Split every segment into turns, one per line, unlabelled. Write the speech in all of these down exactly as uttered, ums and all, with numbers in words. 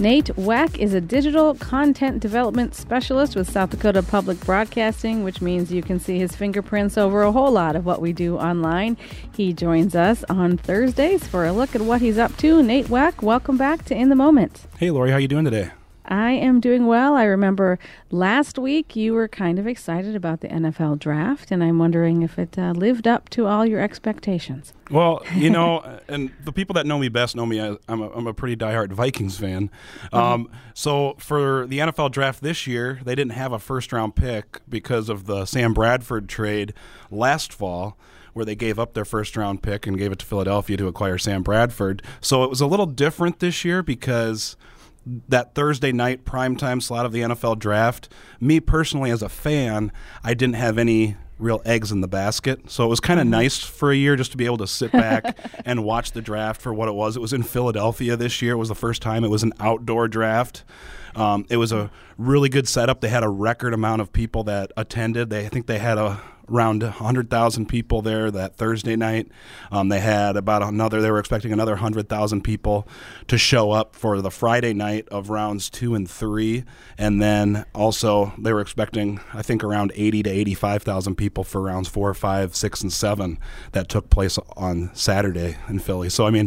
Nate Weck is a digital content development specialist with South Dakota Public Broadcasting, which means you can see his fingerprints over a whole lot of what we do online. He joins us on Thursdays for a look at what he's up to. Nate Weck, welcome back to In the Moment.
Hey, Lori, how you doing today?
I am doing well. I remember last week you were kind of excited about the N F L draft, and I'm wondering if it uh, lived up to all your expectations.
Well, you know, and the people that know me best know me. I'm a, I'm a pretty diehard Vikings fan.
Mm-hmm.
Um, so for the N F L draft this year, they didn't have a first-round pick because of the Sam Bradford trade last fall, where they gave up their first-round pick and gave it to Philadelphia to acquire Sam Bradford. So it was a little different this year because that Thursday night primetime slot of the N F L draft, me personally as a fan, I didn't have any real eggs in the basket. So it was kind of mm-hmm. nice for a year just to be able to sit back and watch the draft for what it was. It was in Philadelphia this year. It was the first time. It was an outdoor draft. Um, it was a really good setup. They had a record amount of people that attended. They I think they had a around one hundred thousand people there that Thursday night. Um, they had about another, they were expecting another one hundred thousand people to show up for the Friday night of rounds two and three. And then also they were expecting, I think, around eighty to eighty-five thousand people for rounds four, five, six, and seven that took place on Saturday in Philly. So, I mean,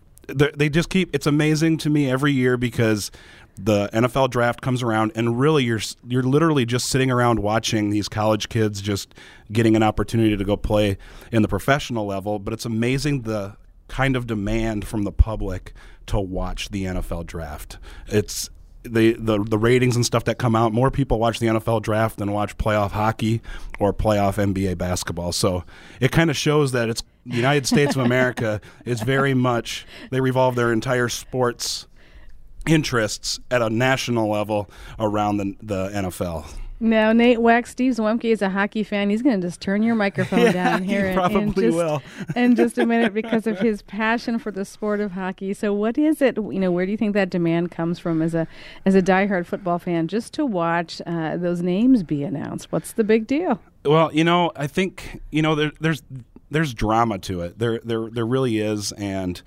they just keep, it's amazing to me every year because the N F L draft comes around, and really you're you're literally just sitting around watching these college kids just getting an opportunity to go play in the professional level. But it's amazing the kind of demand from the public to watch the N F L draft. It's the the the ratings and stuff that come out. More people watch the N F L draft than watch playoff hockey or playoff N B A basketball. So it kind of shows that it's the United States of America is very much, they revolve their entire sports interests at a national level around the, the N F L.
Now, Nate Weck, Steve Zwemke is a hockey fan. He's going to just turn your microphone
yeah,
down here
he
in,
probably
in, just,
will.
in just a minute because of his passion for the sport of hockey. So what is it, you know, where do you think that demand comes from as a as a diehard football fan just to watch uh, those names be announced? What's the big deal?
Well, you know, I think, you know, there, there's there's drama to it. There there there really is, and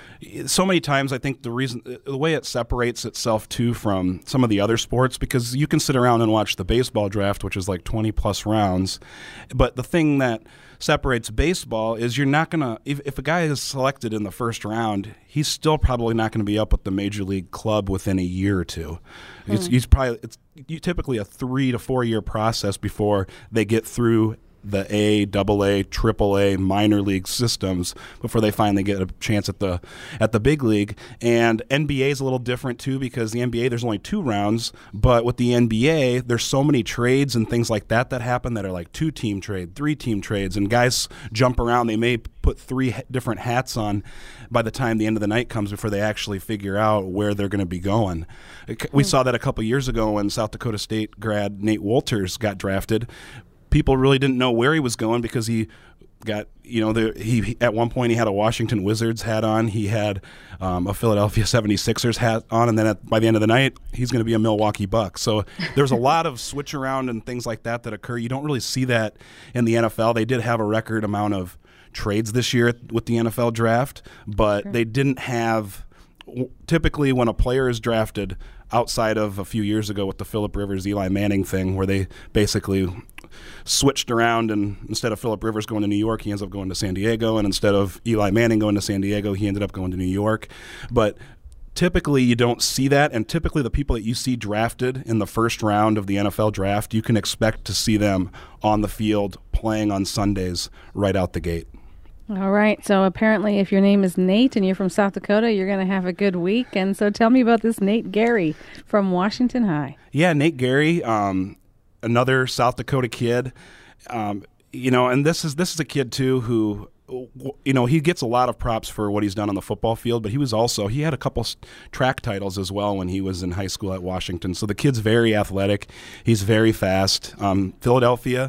so many times I think the reason, the way it separates itself too from some of the other sports, because you can sit around and watch the baseball draft, which is like twenty plus rounds, but the thing that separates baseball is you're not going to, if, if a guy is selected in the first round, he's still probably not going to be up with the major league club within a year or two. Mm. It's, he's probably, it's typically a three to four year process before they get through the A, double A, triple A minor league systems before they finally get a chance at the at the big league. And N B A is a little different too, because the N B A, there's only two rounds, but with the N B A, there's so many trades and things like that that happen that are like two-team trade, three-team trades, and guys jump around. They may put three different hats on by the time the end of the night comes before they actually figure out where they're going to be going. We saw that a couple years ago when South Dakota State grad Nate Wolters got drafted. People really didn't know where he was going because he got, you know, the, he, he at one point he had a Washington Wizards hat on. He had um, a Philadelphia seventy-sixers hat on. And then at, by the end of the night, he's going to be a Milwaukee Buck. So there's a lot of switch around and things like that that occur. You don't really see that in the N F L. They did have a record amount of trades this year with the N F L draft, but sure. They didn't have – typically when a player is drafted outside of a few years ago with the Phillip Rivers, Eli Manning thing where they basically – switched around, and instead of Phillip Rivers going to New York, he ends up going to San Diego, and instead of Eli Manning going to San Diego, he ended up going to New York. But typically you don't see that, and typically the people that you see drafted in the first round of the N F L draft, you can expect to see them on the field playing on Sundays right out the gate.
All right, so apparently if your name is Nate and you're from South Dakota, you're going to have a good week. And so tell me about this Nate Gary from Washington High.
Yeah, Nate Gary, um, another South Dakota kid, um, you know, and this is this is a kid too who, you know, he gets a lot of props for what he's done on the football field, but he was also, he had a couple track titles as well when he was in high school at Washington. So the kid's very athletic. He's very fast. Um, Philadelphia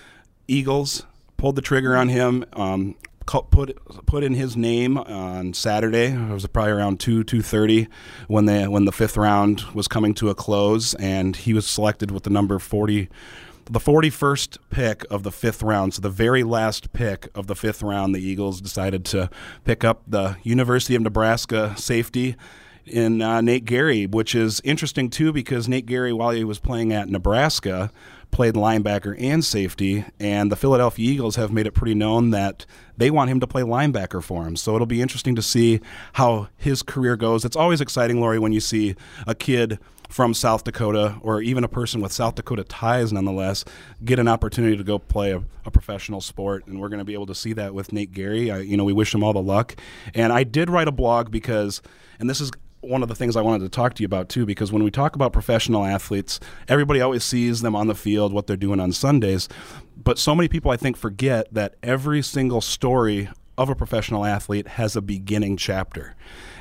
Eagles pulled the trigger on him. Um, Put put in his name on Saturday. It was probably around two two thirty when the when the fifth round was coming to a close, and he was selected with the number forty, the forty-first pick of the fifth round. So the very last pick of the fifth round, the Eagles decided to pick up the University of Nebraska safety. in uh, Nate Gary, which is interesting too because Nate Gary, while he was playing at Nebraska, played linebacker and safety, and the Philadelphia Eagles have made it pretty known that they want him to play linebacker for him. So it'll be interesting to see how his career goes. It's always exciting, Lori, when you see a kid from South Dakota, or even a person with South Dakota ties nonetheless, get an opportunity to go play a, a professional sport, and we're going to be able to see that with Nate Gary. I, you know, we wish him all the luck. And I did write a blog because, and this is one of the things I wanted to talk to you about too, because when we talk about professional athletes, everybody always sees them on the field, what they're doing on Sundays, but so many people I think forget that every single story of a professional athlete has a beginning chapter.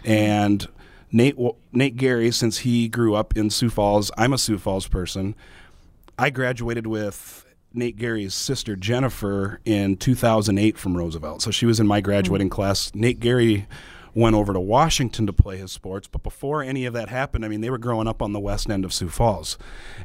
And Nate Nate Gary, since he grew up in Sioux Falls, I'm a Sioux Falls person, I graduated with Nate Gary's sister Jennifer in two thousand eight from Roosevelt, so she was in my graduating mm-hmm. class. Nate Gary went over to Washington to play his sports, but before any of that happened, I mean, they were growing up on the west end of Sioux Falls.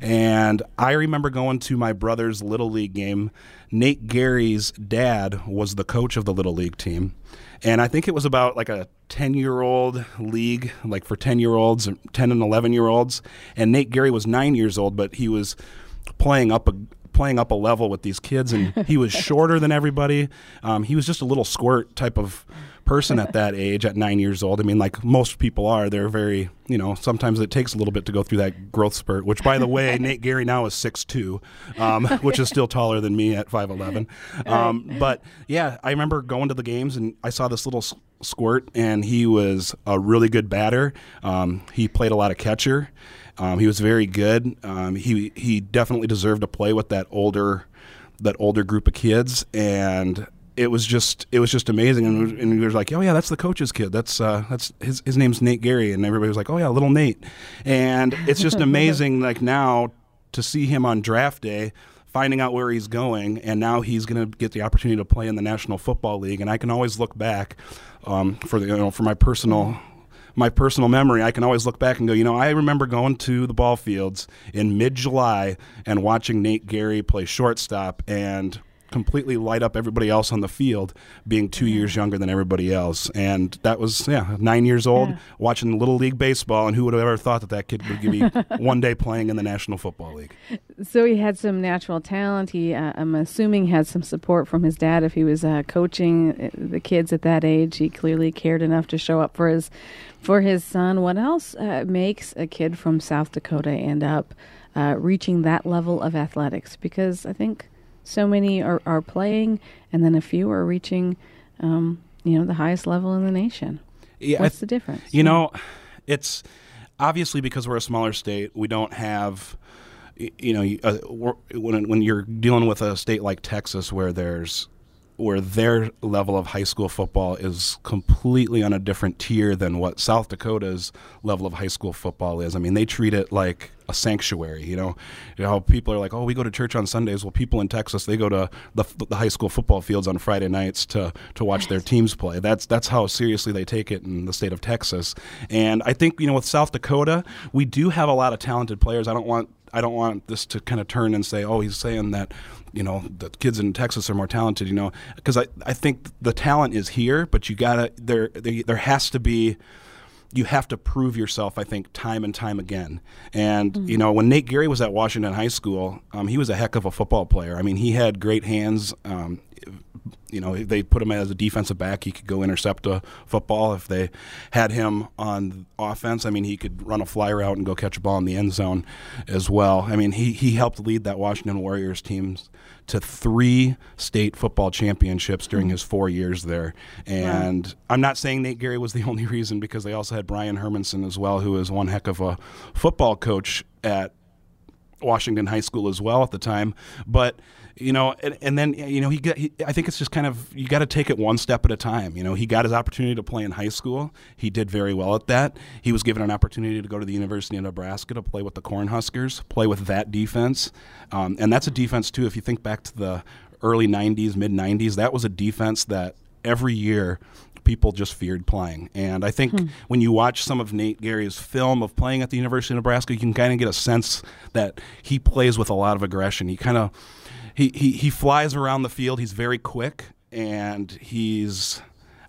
And I remember going to my brother's Little League game. Nate Gary's dad was the coach of the Little League team. And I think it was about like a ten-year-old league, like for ten-year-olds, ten and eleven-year-olds. And Nate Gary was nine years old, but he was playing up a playing up a level with these kids, and he was shorter than everybody. Um, he was just a little squirt type of person at that age, at nine years old. I mean, like most people are, they're very, you know, sometimes it takes a little bit to go through that growth spurt, which, by the way, Nate Gary now is six two, um, which is still taller than me at five eleven. Um, but, yeah, I remember going to the games, and I saw this little squirt, and he was a really good batter. Um, he played a lot of catcher. Um, he was very good. Um, he he definitely deserved to play with that older that older group of kids, and it was just it was just amazing. And, and he was like, "Oh yeah, that's the coach's kid. That's uh, that's his his name's Nate Gary," and everybody was like, "Oh yeah, little Nate." And it's just amazing, like now to see him on draft day, finding out where he's going, and now he's going to get the opportunity to play in the National Football League. And I can always look back um, for the you know for my personal. my personal memory, I can always look back and go, you know, I remember going to the ball fields in mid-July and watching Nate Gary play shortstop and completely light up everybody else on the field, being two years younger than everybody else. And that was, yeah, nine years old, yeah. watching Little League baseball, and who would have ever thought that that kid would be one day playing in the National Football League.
So he had some natural talent. He, uh, I'm assuming, had some support from his dad. If he was uh, coaching the kids at that age, he clearly cared enough to show up for his for his son. What else uh, makes a kid from South Dakota end up uh, reaching that level of athletics? Because I think so many are, are playing, and then a few are reaching, um, you know, the highest level in the nation. Yeah, What's th- the difference?
You know, it's obviously because we're a smaller state, we don't have, you know, uh, when when you're dealing with a state like Texas, where there's where their level of high school football is completely on a different tier than what South Dakota's level of high school football is. I mean, they treat it like a sanctuary, you know. You know, people are like, oh, we go to church on Sundays. Well, people in Texas, they go to the, the high school football fields on Friday nights to to watch their teams play. That's that's how seriously they take it in the state of Texas. And I think, you know, with South Dakota, we do have a lot of talented players. I don't want I don't want this to kind of turn and say, oh, he's saying that, you know, the kids in Texas are more talented, you know, because I, I think the talent is here, but you gotta there there there has to be. You have to prove yourself, I think, time and time again. And, mm-hmm. you know, when Nate Gary was at Washington High School, um, he was a heck of a football player. I mean, he had great hands. Um, you know, they put him as a defensive back. He could go intercept a football. If they had him on offense, I mean, he could run a fly route and go catch a ball in the end zone as well. I mean, he, he helped lead that Washington Warriors teams to three state football championships during mm-hmm. his four years there. And wow. I'm not saying Nate Gary was the only reason, because they also had Brian Hermanson as well, who was one heck of a football coach at Washington High School as well at the time. But, you know, and, and then, you know, he got, he, I think it's just kind of, you got to take it one step at a time. You know, he got his opportunity to play in high school. He did very well at that. He was given an opportunity to go to the University of Nebraska to play with the Cornhuskers, play with that defense. Um, and that's a defense, too, if you think back to the early nineties, mid nineties, that was a defense that every year people just feared playing. And I think hmm. when you watch some of Nate Gary's film of playing at the University of Nebraska, you can kind of get a sense that he plays with a lot of aggression. He kind of He, he he flies around the field. He's very quick, and he's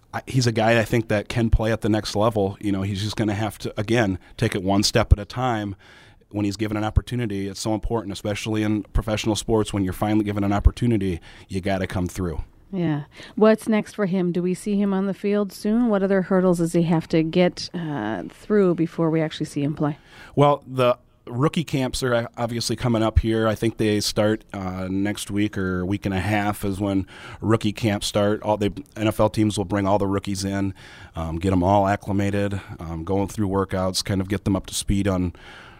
I, he's a guy I think that can play at the next level. You know, he's just going to have to, again, take it one step at a time. When he's given an opportunity, it's so important, especially in professional sports. When you're finally given an opportunity, you got to come through.
Yeah. What's next for him? Do we see him on the field soon? What other hurdles does he have to get uh, through before we actually see him play?
Well, the rookie camps are obviously coming up here. I think they start uh, next week or a week and a half is when rookie camps start. All the N F L teams will bring all the rookies in, um, get them all acclimated, um, going through workouts, kind of get them up to speed on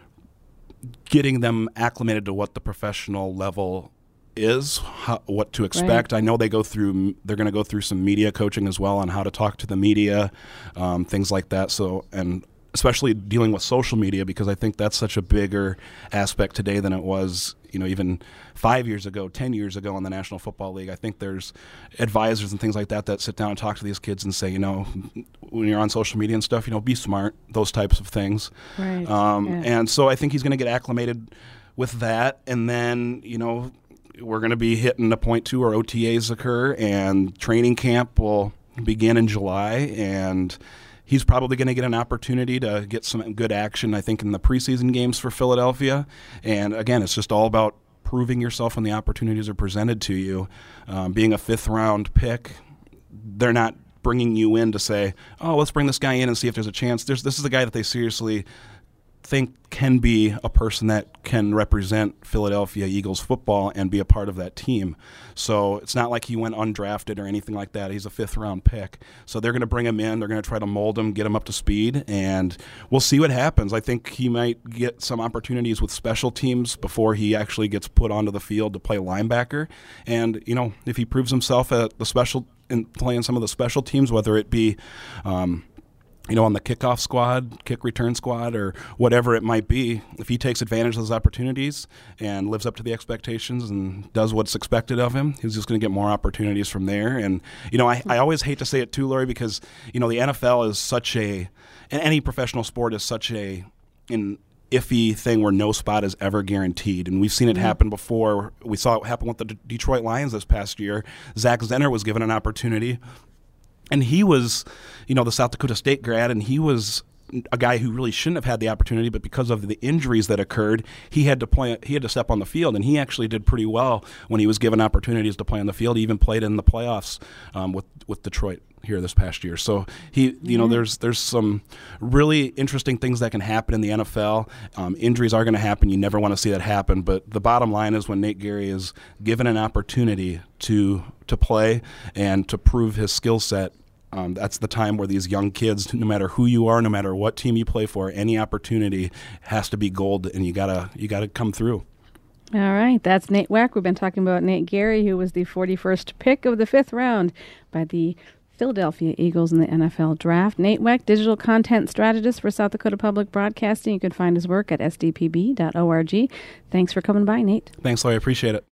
getting them acclimated to what the professional level is, how, what to expect. Right. I know they go through. They're going to go through some media coaching as well on how to talk to the media, um, things like that. So, and especially dealing with social media, because I think that's such a bigger aspect today than it was, you know, even five years ago, ten years ago in the National Football League. I think there's advisors and things like that that sit down and talk to these kids and say, you know, when you're on social media and stuff, you know, be smart, those types of things.
Right.
Um,
yeah.
And so I think he's going to get acclimated with that. And then, you know, we're going to be hitting a point two where O T As occur, and training camp will begin in July, and he's probably going to get an opportunity to get some good action, I think, in the preseason games for Philadelphia. And, again, it's just all about proving yourself when the opportunities are presented to you. Um, being a fifth-round pick, they're not bringing you in to say, oh, let's bring this guy in and see if there's a chance. There's, this is a guy that they seriously think can be a person that can represent Philadelphia Eagles football and be a part of that team. So it's not like he went undrafted or anything like that. He's a fifth round pick. So they're going to bring him in. They're going to try to mold him, get him up to speed, and we'll see what happens. I think he might get some opportunities with special teams before he actually gets put onto the field to play linebacker. And, you know, if he proves himself at the special in playing some of the special teams, whether it be um, you know, on the kickoff squad, kick return squad, or whatever it might be, if he takes advantage of those opportunities and lives up to the expectations and does what's expected of him, he's just going to get more opportunities from there. And, you know, I, I always hate to say it too, Lori, because, you know, the N F L is such a, and any professional sport is such a, an iffy thing where no spot is ever guaranteed. And we've seen it mm-hmm. happen before. We saw it happen with the D- Detroit Lions this past year. Zach Zenner was given an opportunity. And he was, you know, the South Dakota State grad, and he was a guy who really shouldn't have had the opportunity, but because of the injuries that occurred, he had to play. He had to step on the field, and he actually did pretty well when he was given opportunities to play on the field. He even played in the playoffs um, with with Detroit here this past year. So he, you know, there's there's some really interesting things that can happen in the N F L. Um, injuries are going to happen. You never want to see that happen. But the bottom line is when Nate Gerry is given an opportunity to to play and to prove his skill set, Um, that's the time where these young kids, no matter who you are, no matter what team you play for, any opportunity has to be gold, and you gotta you gotta come through.
All right, that's Nate Weck. We've been talking about Nate Gerry, who was the forty-first pick of the fifth round by the Philadelphia Eagles in the N F L Draft. Nate Weck, digital content strategist for South Dakota Public Broadcasting. You can find his work at s d p b dot org. Thanks for coming by, Nate.
Thanks, Larry. I appreciate it.